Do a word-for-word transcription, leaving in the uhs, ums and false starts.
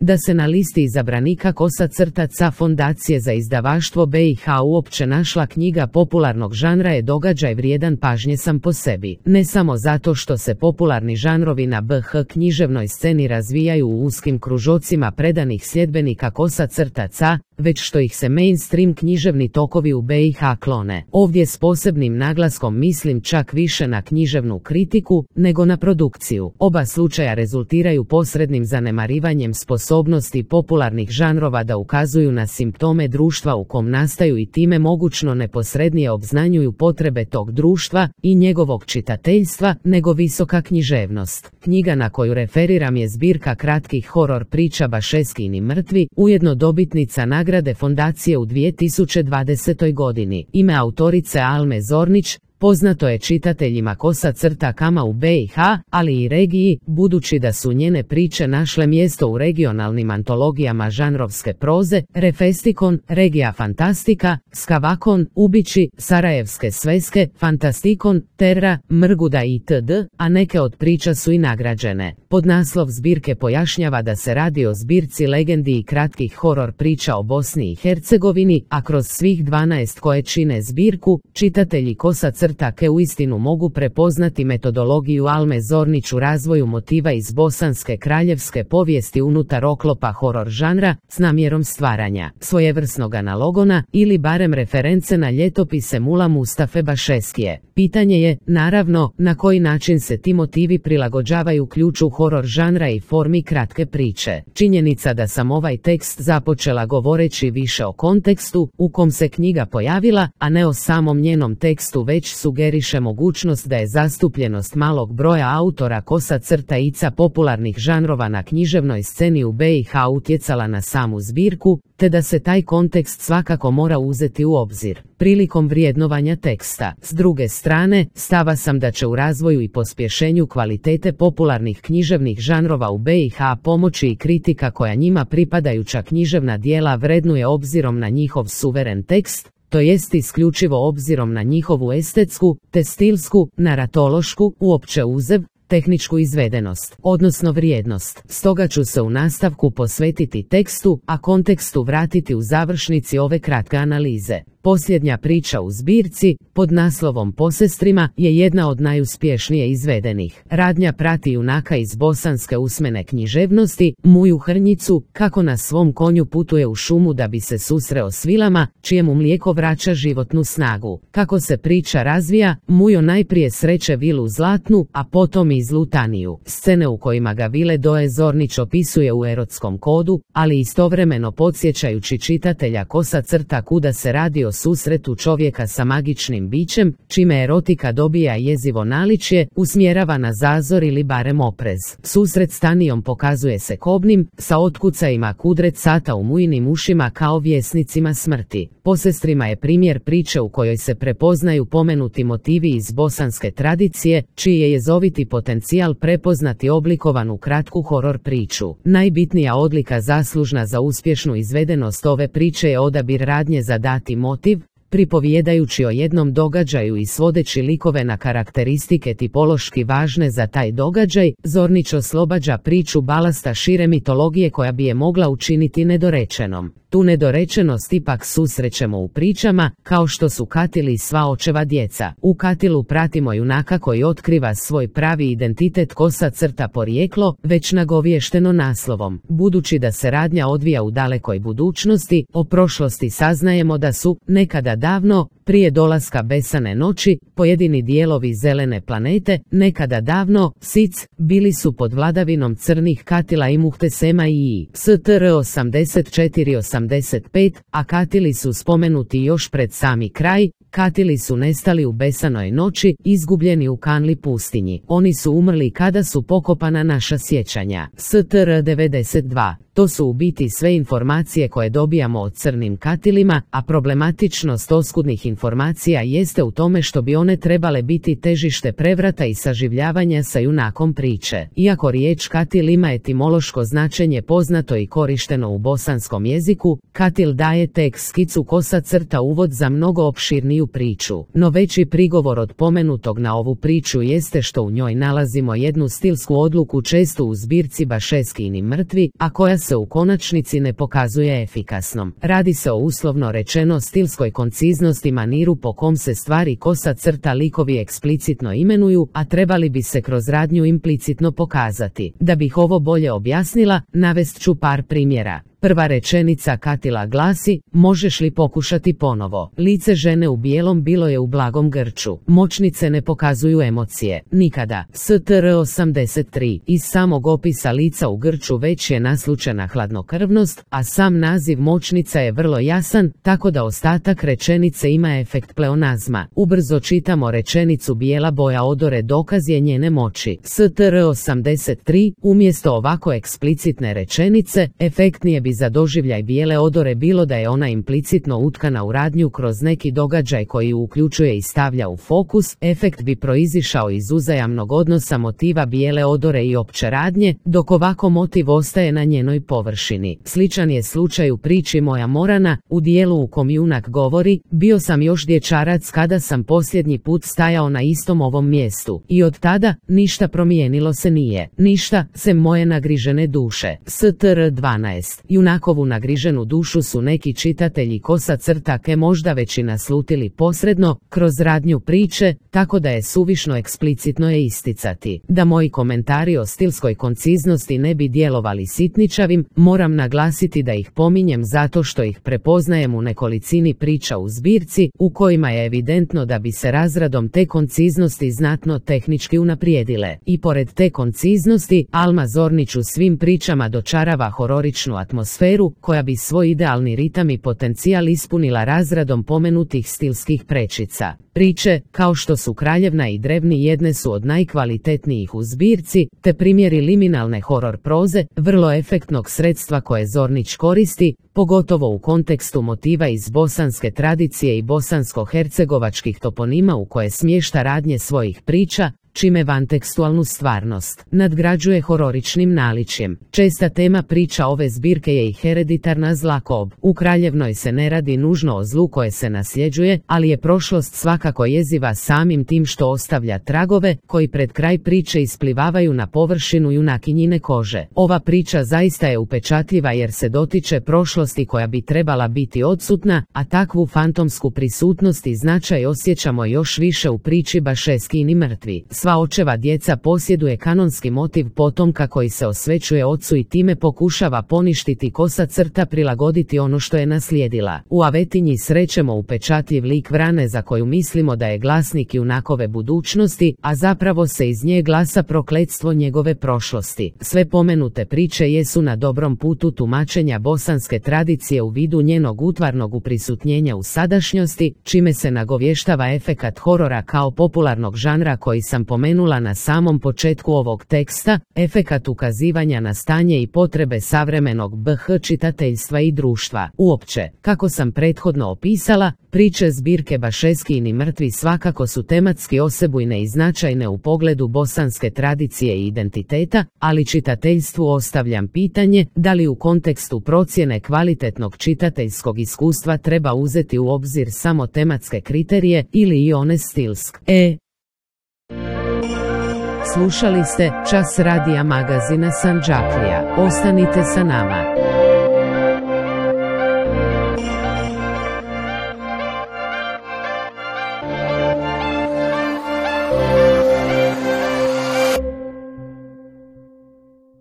da se na listi izabranika kosa crta ca Fondacije za izdavaštvo B i H uopće našla knjiga popularnog žanra je događaj vrijedan pažnje sam po sebi. Ne samo zato što se popularni žanrovi na B H književnoj sceni razvijaju u uskim kružocima predanih sljedbenika kosa crta ca, već što ih se mainstream književni tokovi u B i H klone. Ovdje s posebnim naglaskom mislim čak više na književnu kritiku, nego na produkciju. Oba slučaja rezultiraju posrednim zanemarivanjem sposobnosti popularnih žanrova da ukazuju na simptome društva u kom nastaju i time mogućno neposrednije obznanjuju potrebe tog društva i njegovog čitateljstva, nego visoka književnost. Knjiga na koju referiram je zbirka kratkih horor priča Bašeskini mrtvi, ujedno dobitnica nagrade Fondacije u dvije tisuće dvadesetoj godini. Ime autorice Alme Zornić poznato je čitateljima kosa crta kama u B i H, ali i regiji, budući da su njene priče našle mjesto u regionalnim antologijama žanrovske proze, Refestikon, Regija Fantastika, Skavakon, Ubići, Sarajevske sveske, Fantastikon, Terra, Mrguda itd., a neke od priča su i nagrađene. Podnaslov zbirke pojašnjava da se radi o zbirci legendi i kratkih horor priča o Bosni i Hercegovini, a kroz svih dvanaest koje čine zbirku, čitatelji kosa crta ke uistinu mogu prepoznati metodologiju Alme Zornić u razvoju motiva iz bosanske kraljevske povijesti unutar oklopa horor žanra, s namjerom stvaranja svojevrsnog analogona ili barem reference na ljetopise Mula Mustafe Bašeskije. Pitanje je, naravno, na koji način se ti motivi prilagođavaju ključu horor žanra i formi kratke priče. Činjenica da sam ovaj tekst započela govoreći više o kontekstu u kom se knjiga pojavila, a ne o samom njenom tekstu, već sugeriše mogućnost da je zastupljenost malog broja autora kosa crta ica popularnih žanrova na književnoj sceni u B i H utjecala na samu zbirku, te da se taj kontekst svakako mora uzeti u obzir prilikom vrijednovanja teksta. S druge strane, stava sam da će u razvoju i pospješenju kvalitete popularnih književnih žanrova u B i H pomoći i kritika koja njima pripadajuća književna dijela vrednuje obzirom na njihov suveren tekst, to jest isključivo obzirom na njihovu estetsku, te stilsku, naratološku, uopće uzev, tehničku izvedenost, odnosno vrijednost. Stoga ću se u nastavku posvetiti tekstu, a kontekstu vratiti u završnici ove kratke analize. Posljednja priča u zbirci, pod naslovom Posestrima, je jedna od najuspješnije izvedenih. Radnja prati junaka iz bosanske usmene književnosti, Muju Hrnjicu, kako na svom konju putuje u šumu da bi se susreo s vilama, čijemu mlijeko vraća životnu snagu. Kako se priča razvija, Mujo najprije sreće vilu Zlatnu, a potom i Zlutaniju. Scene u kojima ga vile doje Zornić opisuje u erotskom kodu, ali istovremeno podsjećajući čitatelja kosa crta kuda se radi o susretu čovjeka sa magičnim bićem, čime erotika dobija jezivo naličje, usmjerava na zazor ili barem oprez. Susret s Tanijom pokazuje se kobnim, sa otkucajima kudret sata u Mujinim ušima kao vjesnicima smrti. Posestrima je primjer priče u kojoj se prepoznaju pomenuti motivi iz bosanske tradicije, čiji je jezoviti potencijal prepoznati oblikovan u kratku horor priču. Najbitnija odlika zaslužna za uspješnu izvedenost ove priče je odabir radnje za dati motiv, pripovjedajući o jednom događaju i svodeći likove na karakteristike tipološki važne za taj događaj, Zornić oslobađa priču balasta šire mitologije koja bi je mogla učiniti nedorečenom. Tu nedorečenost ipak susrećemo u pričama, kao što su Katil i sva očeva djeca. U Katilu pratimo junaka koji otkriva svoj pravi identitet kosa crta porijeklo, već nagovješteno naslovom. Budući da se radnja odvija u dalekoj budućnosti, o prošlosti saznajemo da su, nekada davno, prije dolaska besane noći, pojedini dijelovi zelene planete, nekada davno, Sic, bili su pod vladavinom crnih Katila i Muhtesema i S T R osamdeset četiri osamdeset pet, a Katili su spomenuti još pred sami kraj. Katili su nestali u besanoj noći, izgubljeni u Kanli pustinji. Oni su umrli kada su pokopana naša sjećanja. S T R devedeset dva. To su u biti sve informacije koje dobijamo o crnim Katilima, a problematičnost oskudnih informacija jeste u tome što bi one trebale biti težište prevrata i saživljavanja sa junakom priče. Iako riječ Katil ima etimološko značenje poznato i korišteno u bosanskom jeziku, Katil daje tek skicu kosa crta uvod za mnogo opširniju svoju priču. No veći prigovor od pomenutog na ovu priču jeste što u njoj nalazimo jednu stilsku odluku često u zbirci Bašeskini mrtvi, a koja se u konačnici ne pokazuje efikasnom. Radi se o uslovno rečeno stilskoj konciznosti, maniru po kom se stvari kosa crta likovi eksplicitno imenuju, a trebali bi se kroz radnju implicitno pokazati. Da bih ovo bolje objasnila, navest ću par primjera. Prva rečenica Katila glasi: možeš li pokušati ponovo? Lice žene u bijelom bilo je u blagom grču. Moćnice ne pokazuju emocije. Nikada. S T R osamdeset tri. Iz samog opisa lica u grču već je naslučena hladnokrvnost, a sam naziv moćnica je vrlo jasan, tako da ostatak rečenice ima efekt pleonazma. Ubrzo čitamo rečenicu bijela boja odore dokaz je njene moći. S T R osamdeset tri. Umjesto ovako eksplicitne rečenice, efektnije bi za doživljaj bijele odore bilo da je ona implicitno utkana u radnju kroz neki događaj koji ju uključuje i stavlja u fokus. Efekt bi proizišao iz uzajamnog odnosa motiva bijele odore i opće radnje, dok ovako motiv ostaje na njenoj površini. Sličan je slučaj u priči Moja Morana, u dijelu u kom junak govori: bio sam još dječarac kada sam posljednji put stajao na istom ovom mjestu i od tada ništa promijenilo se nije. Ništa, sem moje nagrižene duše. S T R dvanaest. Junakovu nagriženu dušu su neki čitatelji kosa crtake možda već i naslutili posredno, kroz radnju priče, tako da je suvišno eksplicitno je isticati. Da moji komentari o stilskoj konciznosti ne bi djelovali sitničavim, moram naglasiti da ih pominjem zato što ih prepoznajem u nekolicini priča u zbirci, u kojima je evidentno da bi se razradom te konciznosti znatno tehnički unaprijedile. I pored te konciznosti, Alma Zornić u svim pričama dočarava hororičnu atmosferu, koja bi svoj idealni ritam i potencijal ispunila razradom pomenutih stilskih prečica. Priče, kao što su Kraljevna i Drevni, jedne su od najkvalitetnijih u zbirci, te primjeri liminalne horor proze, vrlo efektnog sredstva koje Zornić koristi, pogotovo u kontekstu motiva iz bosanske tradicije i bosansko-hercegovačkih toponima u koje smješta radnje svojih priča, čime vantekstualnu stvarnost nadgrađuje hororičnim naličjem. Česta tema priča ove zbirke je i hereditarna zlakob. U Kraljevnoj se ne radi nužno o zlu koje se nasljeđuje, ali je prošlost svakako jeziva samim tim što ostavlja tragove, koji pred kraj priče isplivavaju na površinu junakinjine kože. Ova priča zaista je upečatljiva jer se dotiče prošlosti koja bi trebala biti odsutna, a takvu fantomsku prisutnost i značaj osjećamo još više u priči Bašeskini mrtvi. Sva očeva djeca posjeduje kanonski motiv potomka koji se osvećuje ocu i time pokušava poništiti kosa crta, prilagoditi ono što je naslijedila. U Avetinji srećemo upečatljiv lik Vrane za koju mislimo da je glasnik junakove budućnosti, a zapravo se iz nje glasa prokletstvo njegove prošlosti. Sve pomenute priče jesu na dobrom putu tumačenja bosanske tradicije u vidu njenog utvarnog uprisutnjenja u sadašnjosti, čime se nagovještava efekat horora kao popularnog žanra koji sam pomenula na samom početku ovog teksta, efekat ukazivanja na stanje i potrebe savremenog B H čitateljstva i društva. Uopće, kako sam prethodno opisala, priče zbirke Bašeskini mrtvi svakako su tematski osebujne i značajne u pogledu bosanske tradicije i identiteta, ali čitateljstvu ostavljam pitanje da li u kontekstu procjene kvalitetnog čitateljskog iskustva treba uzeti u obzir samo tematske kriterije ili i one stilske. E. Slušali ste Čas radija magazina Sandžaklija. Ostanite sa nama.